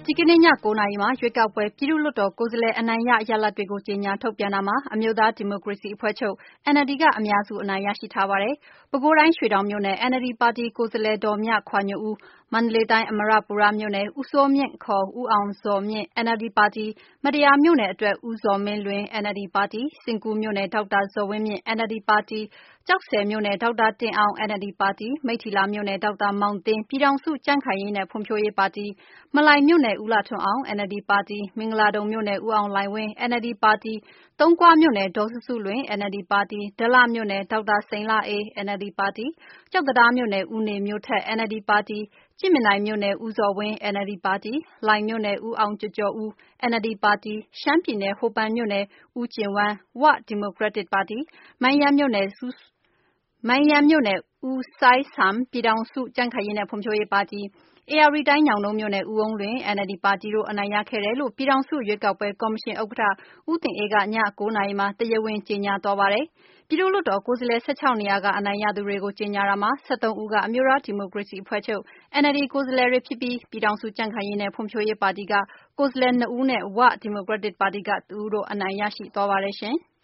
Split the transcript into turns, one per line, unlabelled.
ဒီကနေ့ည 9 နာရီမှာရွေးကောက်ပွဲပြည်သူ့လွှတ်တော်ကိုယ်စားလှယ်အနိုင်ရလဒ်တွေကိုကြေညာထုတ်ပြန်တာမှာအမျိုးသားဒီမိုကရေစီအဖွဲ့ချုပ် NLD ကအများစုအနိုင်ရရှိထားပါတယ်။ပဲခူးတိုင်းရွှေတောင်မြို့နယ် NLD ပါတီကိုယ်စားလှယ်ဒေါ်မြခွာညိုဦး၊မန္တလေးတိုင်းအမရပူရမြို့နယ်ဦးစိုးမြင့် ခေါ် ဦးအောင်ဇော်မြင့် NLD ပါတီ၊မတ္တရာမြို့နယ်အတွက်ဦးဇော်မင်းလွင် NLD ပါတီ၊စဉ့်ကူးမြို့နယ်ဒေါက်တာဇော်ဝင်းမြင့် NLD ပါတီ၊ကျောက်ဆည်မြို့နယ်ဒေါက်တာတင်အောင် NLD ပါတီ၊မိတ္ထီလာမြို့နယ်ဒေါက်တာမောင်သင်းပြည်ထောင်စုကြံ့ခိုင်ရေးနဲ့ဖွံ့ဖြိုးရေးပါတီ၊မလှိုင်မြို့နယ်ဦးလှထွန်းအောင် NLD ပါတီ၊မင်္ဂလာဒုံမြို့နယ်ဦးအောင်လှိုင်ဝင်း NLD ပါတီ၊သုံးခွမြို့နယ်ဒေါ်စုစုလွင် NLD ပါတီ၊ဒလမြို့နယ်ဒေါက်တာစိန်လအေး NLD ပါတီ၊ကျောက်တံတားမြို့နယ်ဦးနေမျိုးထက် NLD ပါတီ၊ကြည့်မြင်တိုင်မြို့နယ်ဦးဇော်ဝင်း NLD ပါတီ၊လှိုင်မြို့နယ်ဦးအောင်ကျော်ကျော်ဦး NLD ပါတီ၊ရှမ်းပြည်နယ်ဟိုပန်မြို့နယ်ဦးကျင်ဝမ်း ဝဒီမိုကရက်တစ်ပါတီ၊မိုင်းယန်းမြို့နယ်ဦးစိုင်းစံ ပြည်ထောင်စုကြံ့ခိုင်ရေးနဲ့ဖွံ့ဖြိုးရေးပါတီ၊ဧရာဝတီတိုင်းညောင်တုန်းမြို့နယ်ဦးအုန်းလွင် NLD ပါတီတို့အနိုင်ရခဲ့တယ်လို့ပြည်ထောင်စုရွေးကောက်ပွဲကော်မရှင်ဥက္ကဋ္ဌဦးတင်အေးကည 9 နာရီမှာတရားဝင်ကြေညာသွားပါတယ်။ပြည်သူ့လွှတ်တော်ကိုယ်စားလှယ်16နေရာကအနိုင်ရသူတွေကိုကြေညာတာမှာ13ဦးကအမျိုးသားဒီမိုကရေစီအဖွဲ့ချုပ် NLD ကိုယ်စားလှယ်တွေဖြစ်ပြီးပြည်ထောင်စုကြံ့ခိုင်ရေးနဲ့ဖွံ့ဖြိုးရေးပါတီကကိုယ်စားလှယ်2ဦးနဲ့ဝဒီမိုကရက်တစ်ပါတီက1ဦးတို့အနိုင်ရရှိသွားပါတယ်ရှင်။